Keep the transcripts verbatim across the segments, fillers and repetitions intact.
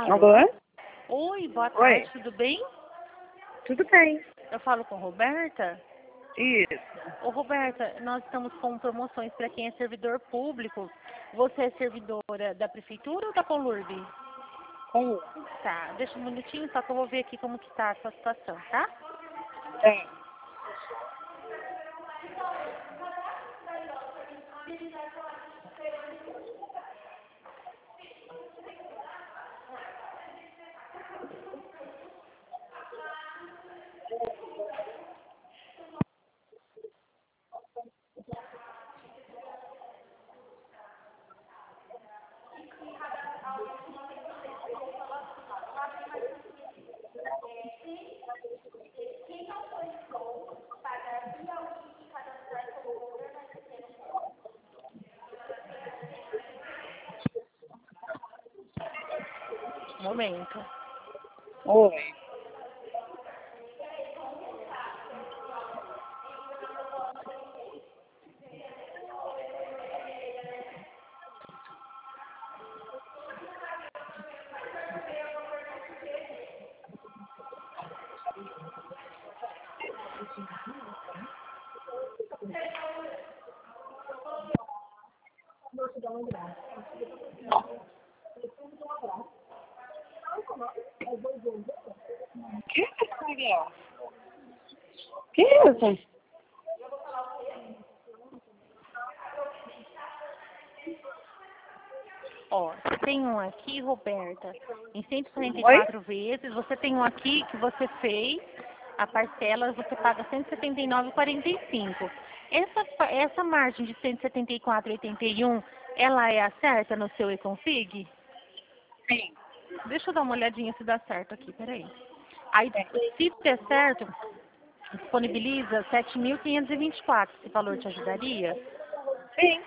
Alô? Oi, boa Oi. tarde, tudo bem? Tudo bem. Eu falo com Roberta. Isso. Ô, Roberta, nós estamos com promoções para quem é servidor público. Você é servidora da prefeitura ou da Conlurb? Com Tá, deixa um minutinho só que eu vou ver aqui como que tá a sua situação, tá? é. Um momento. Oi. Que isso, Miguel? Que isso? Ó, você tem um aqui, Roberta, em cento e quarenta e Oi? quatro vezes. Você tem um aqui que você fez, a parcela você paga cento e setenta e nove reais e quarenta e cinco centavos. Essa, pa- essa margem de cento e setenta e quatro reais e oitenta e um, ela é a certa no seu e-config? Sim. Deixa eu dar uma olhadinha se dá certo aqui, peraí. Aí, Sim. se der certo, disponibiliza sete mil quinhentos e vinte e quatro. Esse valor te ajudaria? Sim.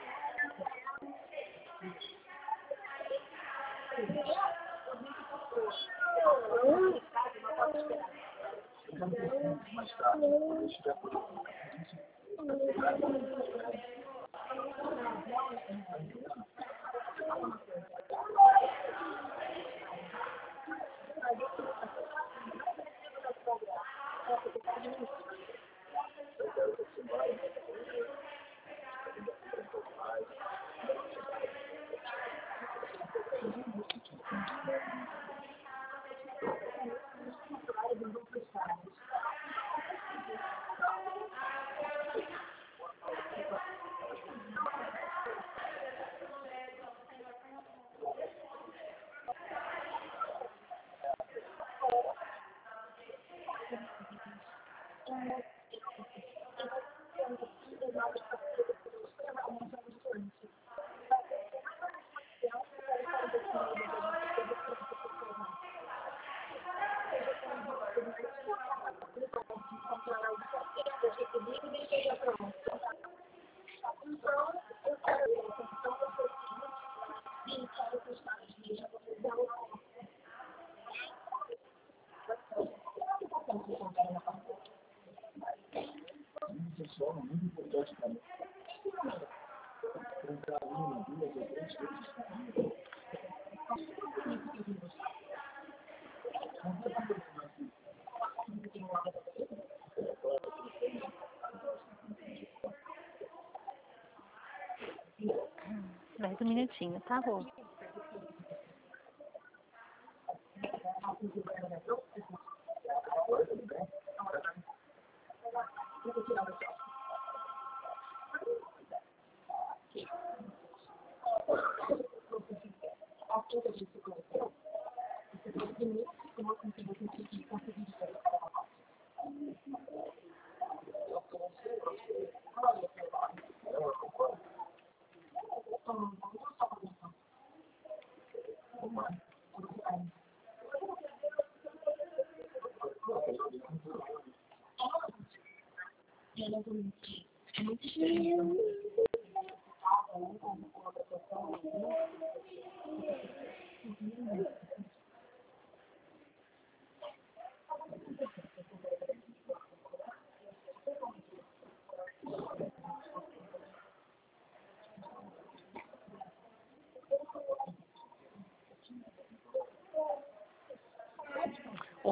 Mais um minutinho, tá, Rô?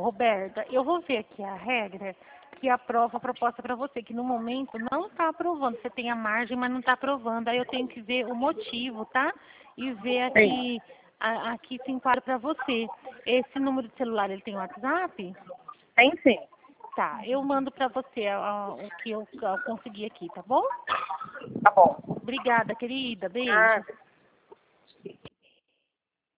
Roberta, eu vou ver aqui a regra que aprova a proposta para você, que no momento não está aprovando. Você tem a margem, mas não está aprovando. Aí eu tenho que ver o motivo, tá? E ver aqui, a, aqui se enquadra para você. Esse número de celular, ele tem WhatsApp? Tem sim. Tá, eu mando para você a- a- o que eu, eu consegui aqui, tá bom? Tá bom. Obrigada, querida. Beijo. Nada.